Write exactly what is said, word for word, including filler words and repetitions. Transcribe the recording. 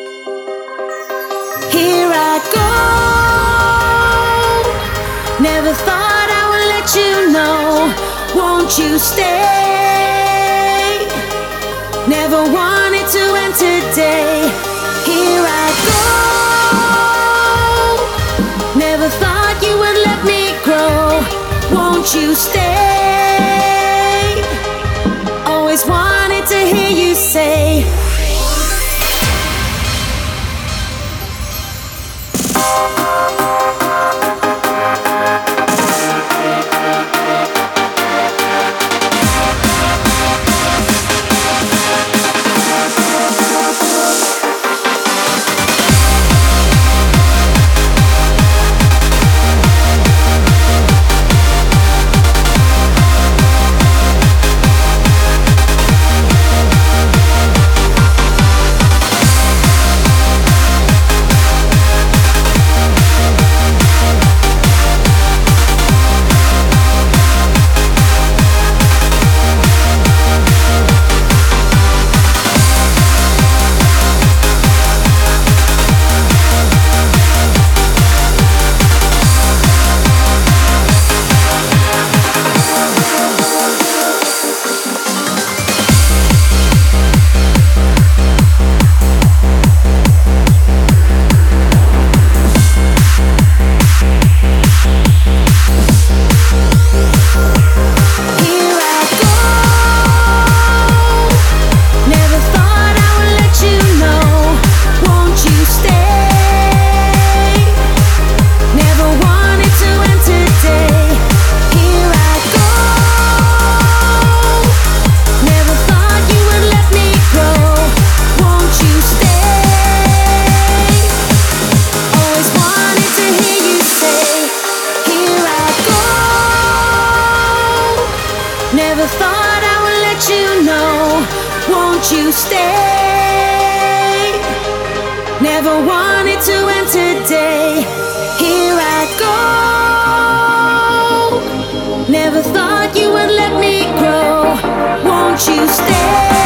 Here I go. Never thought I would let you know. Won't you stay? Never wanted to end today. Here I go. Never thought you would let me grow. Won't you stay? Always wanted to hear you say. Never thought I would let you know. Won't you stay? Never wanted to end today. Here I go. Never thought you would let me grow. Won't you stay?